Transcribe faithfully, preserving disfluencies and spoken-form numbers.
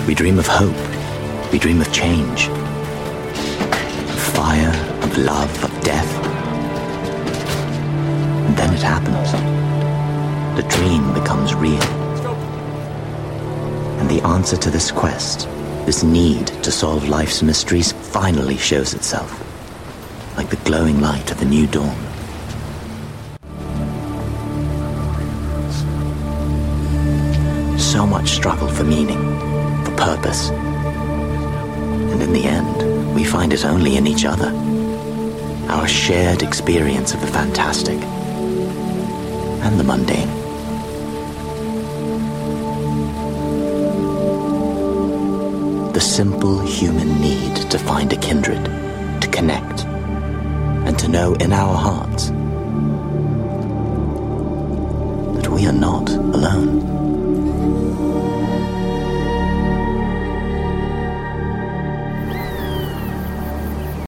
We dream of hope. We dream of change. Of fire, of love, of death. And then it happens. The dream becomes real. And the answer to this quest, this need to solve life's mysteries, finally shows itself, like the glowing light of a new dawn. So much struggle for meaning, for purpose. And in the end, we find it only in each other. Our shared experience of the fantastic and the mundane. The simple human need to find a kindred, to connect, and to know in our hearts that we are not alone.